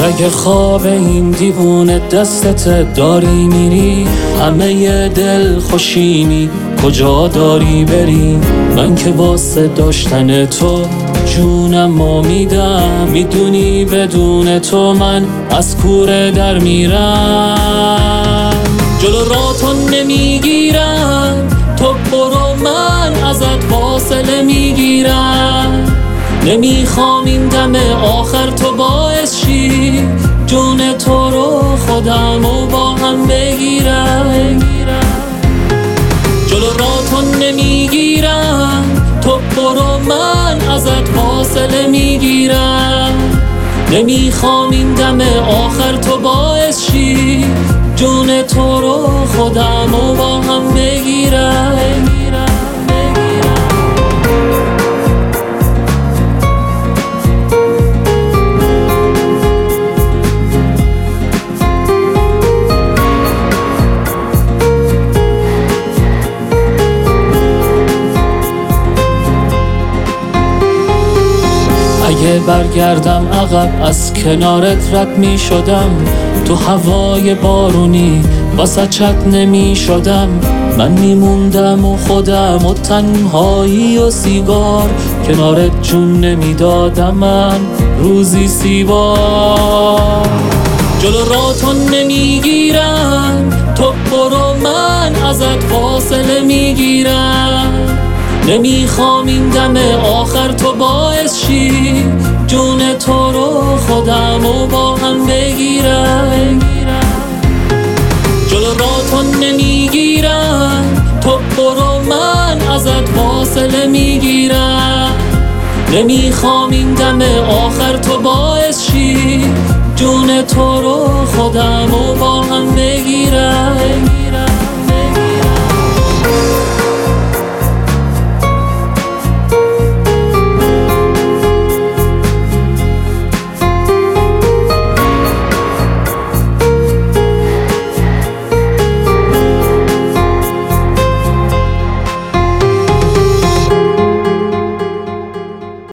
اگه خواب این دیوونه دستت داری میری، همه دل خوشینی کجا داری بری؟ من که واسه داشتن تو جونمو میدم، میدونی بدون تو من از کوره در میرم. جلو راتو نمیگیرم، تو برو من ازت فاصله میگیرم. نمیخوام این دم آخر تو باعث شی جون تو رو خودمو با هم بگیرم. جلو راتو نمیگیرم، تو برو من ازت فاصله میگیرم. نمیخوام این دم آخر تو باعث شی جون تو رو خودمو با هم بگیرم. اگه برگردم عقب از کنارت رد می شدم، تو هوای بارونی واسچت نمی شدم. من میموندم و خودم و تنهایی و سیگار، کنارت جون نمی دادم من روزی 30 بار. جلو راتو نمیگیرم، تو برو من ازت فاصله میگیرم. نمیخوام این دم آخر تو باعث شی جون تو رو خودمو با هم بگیرم. جلو راتو نمیگیرم، تو برو من ازت فاصله میگیرم. نمیخوام این دم آخر تو باعث شی جون تو رو خودمو با هم